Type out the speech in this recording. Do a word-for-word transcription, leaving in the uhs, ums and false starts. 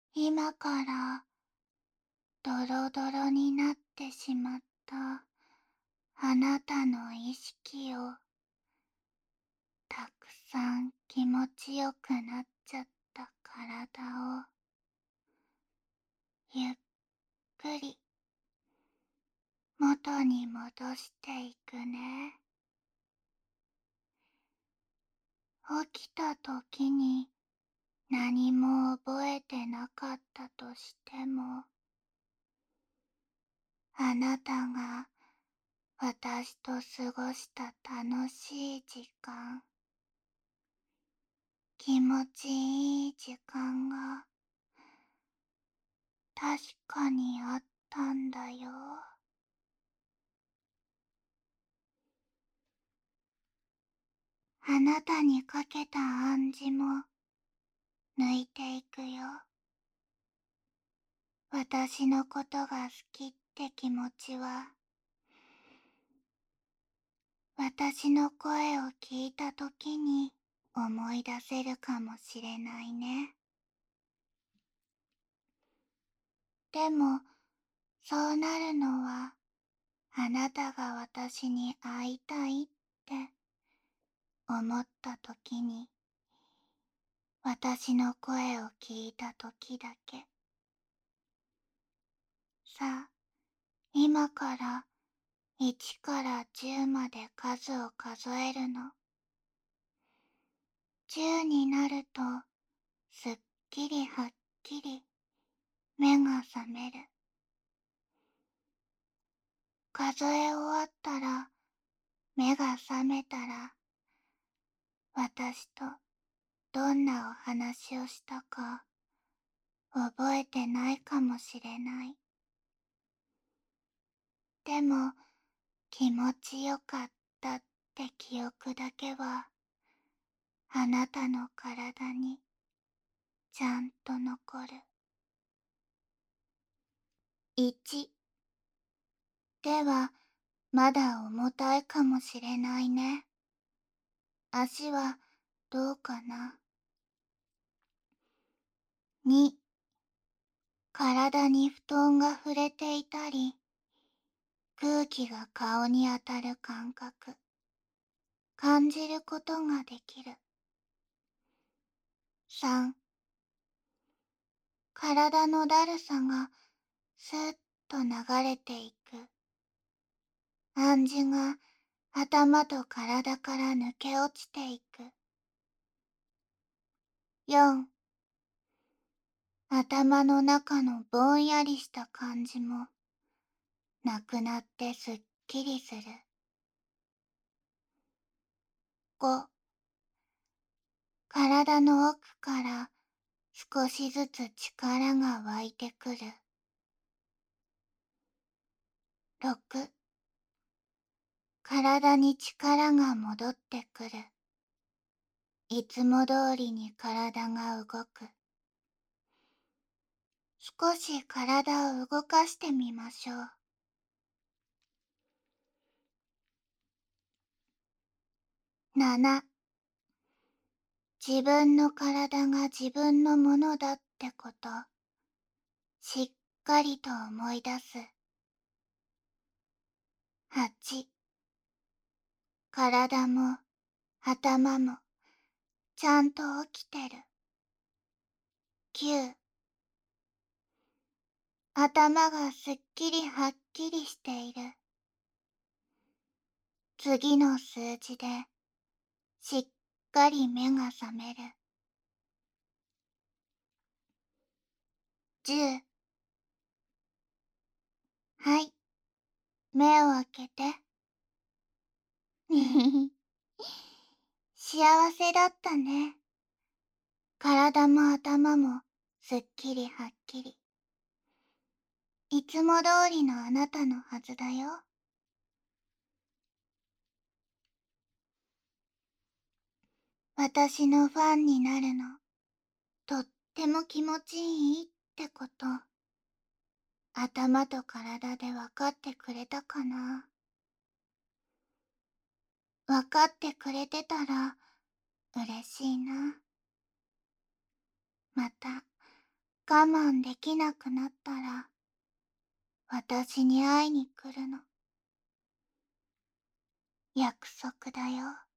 今からドロドロになってしまったあなたの意識をたくさん気持ちよくなっちゃった体をゆっくり元に戻していくね。起きた時に何も覚えてなかったとしても、あなたが私と過ごした楽しい時間、気持ちいい時間が確かにあったんだよ。あなたにかけた暗示も抜いていくよ。私のことが好きって気持ちは、私の声を聞いたときに思い出せるかもしれないね。でも、そうなるのは、あなたが私に会いたいって思ったときに、私の声を聞いたときだけ。さあ、今からいちからじゅうまで数を数えるの。じゅうになると、すっきりはっきり目が覚める。数え終わったら、目が覚めたら、私とどんなお話をしたか覚えてないかもしれない。でも、気持ちよかったって記憶だけは、あなたの体にちゃんと残る。いちでは、まだ重たいかもしれないね。足はどうかな。に体に布団が触れていたり、空気が顔に当たる感覚、感じることができる。さん体のだるさがスーッと流れていく。暗示が頭と体から抜け落ちていく。よん頭の中のぼんやりした感じもなくなってすっきりする。ご体の奥から少しずつ力が湧いてくる。ろく体に力が戻ってくる。いつも通りに体が動く。少し体を動かしてみましょう。なな自分の体が自分のものだってこと、しっかりと思い出す。はち体も頭もちゃんと起きてる。きゅう頭がすっきりはっきりしている。次の数字でしっかり目が覚める。じゅうはい、目を開けて。幸せだったね。体も頭もすっきりはっきり。いつも通りのあなたのはずだよ。私のファンになるの、とっても気持ちいいってこと、頭と体でわかってくれたかな。わかってくれてたら嬉しいな。また我慢できなくなったら私に会いに来るの。約束だよ。